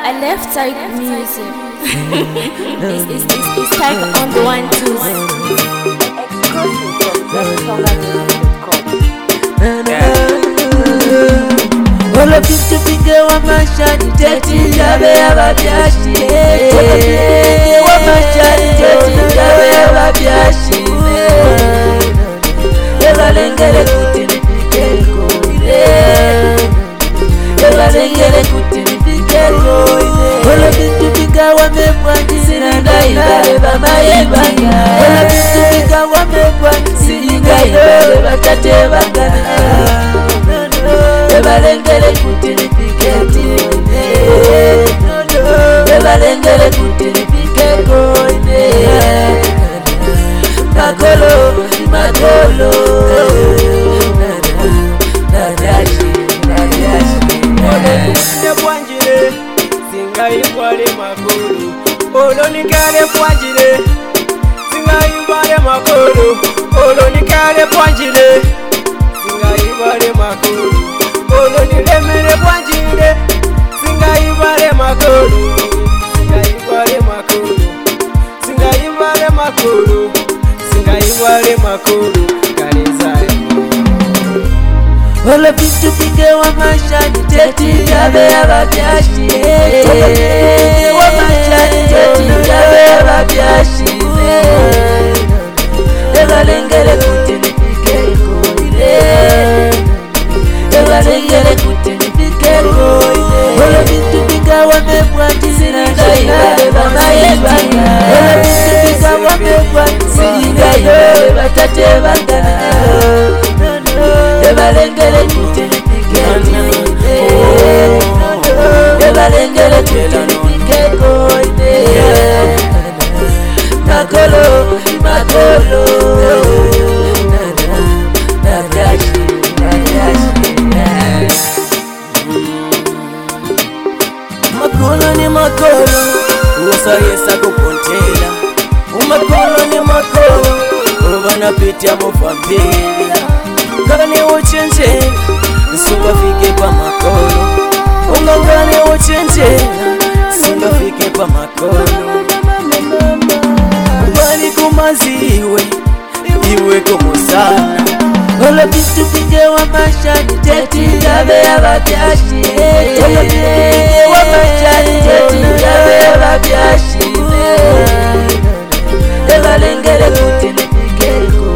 I left side music. It's like on the 1 2. Olo vitu vingi wa mashani teti yabe ababyashi wa mashani teti yabe ababyashi ebalengere kuti nipikeko ebalengere kuti nipikeko olo vitu vingi wa mebwanji sinandaibale bamayebanga olo vitu vingi wa mebwanji sinandaibale batate bangana ebalengere kuti nipikeko ebalengere kuti nipikeko makolo makolo nebwanjire singayimbwale makulu olonikale bwanjire singayimbwale makulu olonikale bwanjire singayimbwale makulu olonilemere bwanjire singayimbwale makulu singayimbwale makulu singayimbwale makulu singayimbwale makulu kalezayo olo vitu vingi wa mashani teti yabe ababyashi wa mashani teti yabe ababyashi ebalengere kuti nipikeko ebalengere kuti nipikeko olo vitu vingi wa mebwanji sinandaibale bamayebanga olo vitu vingi wa mebwanji sinandaibale batate bangana ebalengere kuti nipikeko ebalengere kuti nipikeko makolo makolo makolo ni makolo usayesa kupontela umakolo ni makolo ubanapitia mufambili ngane uchenjela singafike pa makolo ungangane uchenjela singafike pa makolo bali kumaziwe iwe kumusana olo vitu vingi wa mashani teti yabe ababyashi wa mashani teti yabe ababyashi ebalengere kuti nipikeko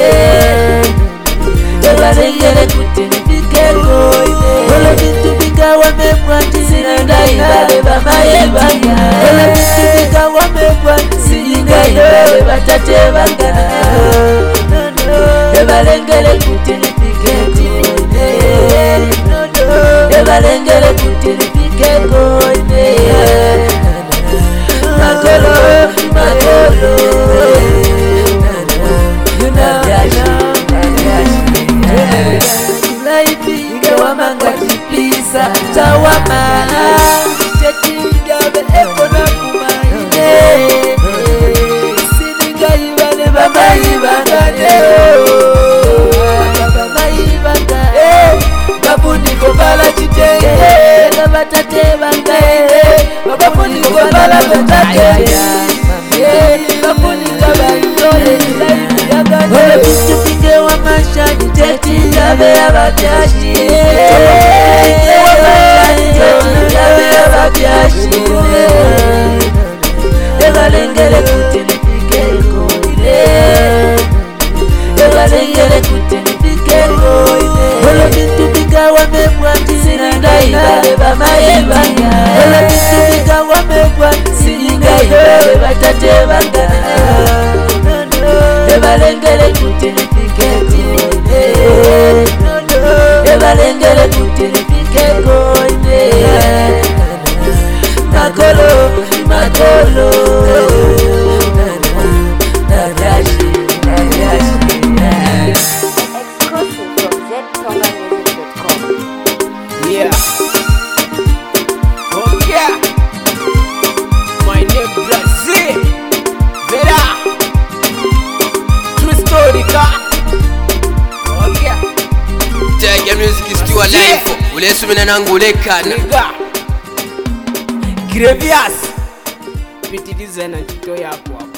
ebalengere kuti nipikeko olo vitu vingi wa mebwanji sinandaibale bamayebanga olo vitu vingi wa mebwanji sinandaibale batate bangana ebalengere kuti nipikeko ebalengere kuti nipikeko makolo makolo laipike wamangajipisa tawamala tetingabe ekona kumaine siningayibale bamayibanganeo bamayibanga babuniko bala kitenge batate bangae babuniko bala batate babunika bayole olo vitu vingi wa mashani teti yabe ababyashi wa mashani teti yabe ababyashi ebalengere kuti nipikeko ebalengere kuti nipikeko olo vitu vingi wa mebwanji sinandaibale bamayebanga olo vitu vingi wa mebwanji sinandaibale batate bangana ebalengere kuti nipikeko ebalengere kuti nipikeko makolo makolo yeah oh yeah my name Brazil Vera true story ka oh yeah Tega music is still alive ulesumina nangu lekana Grevious pitiliza na ntito yako.